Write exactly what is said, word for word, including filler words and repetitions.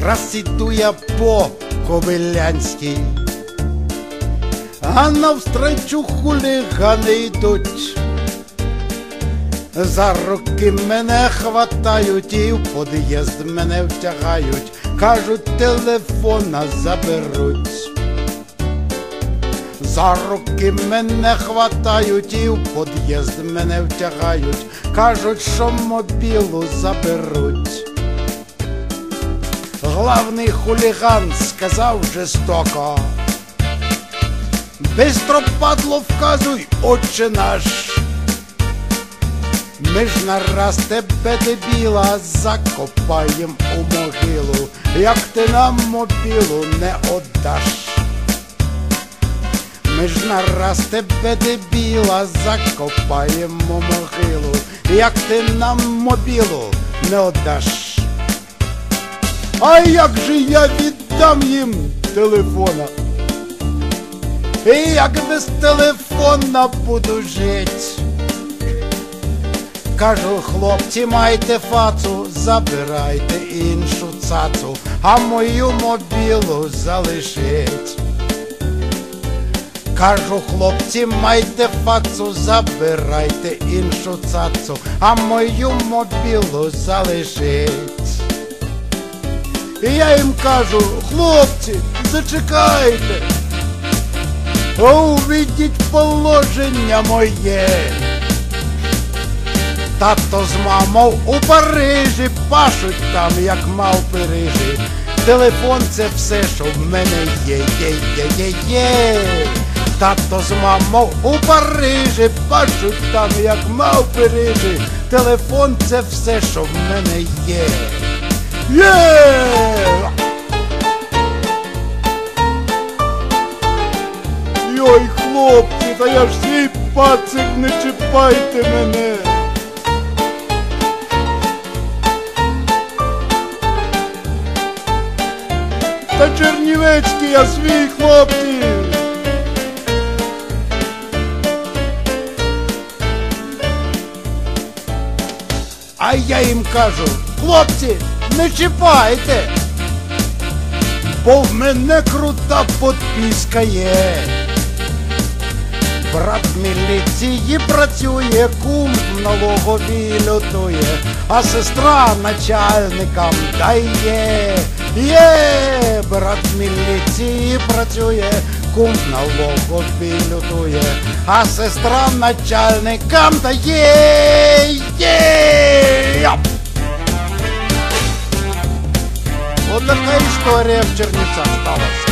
Раз іду я по Кобилянській, а навстречу хулігани йдуть. За руки мене хватають і в під'їзд мене втягають. Кажуть, телефона заберуть. За руки мене хватають і в під'їзд мене втягають. Кажуть, що мобілу заберуть. Главний хуліган сказав жорстоко: бистро, падло, вказуй, отче наш. Ми ж нараз тебе, дебіла, закопаєм у могилу, як ти нам мобілу не отдаш. Ми ж нараз тебе, дебіла, закопаєм у могилу, як ти нам мобілу не отдаш. А як же я віддам їм телефона? І як без телефона буду жить? Кажу, хлопці, майте фацу, забирайте іншу цацу, а мою мобілу залишить. Кажу, хлопці, майте фацу, забирайте іншу цацу, а мою мобілу залишить. І я їм кажу: хлопці, зачекайте, увійдіть положення моє. Тато з мамою у Парижі пашуть там, як мавпи рижі. Телефон — це все, що в мене є, є, є, є, є. Тато з мамою у Парижі пашуть там, як мавпи рижі. Телефон — це все, що в мене є. Є! Йой, хлопці, та я ж свій пацик, не чіпайте мене. Та Чернівецький я свій, хлопці. А я їм кажу: хлопці, не чіпайте, бо в мене крута подписка є. Брат в міліції працює, кум в налоговій лютує, а сестра начальникам дає. Є, брат в міліції працює, кум в налоговій лютує, а сестра начальникам дає. Є! От така історія в Чернівцях сталася.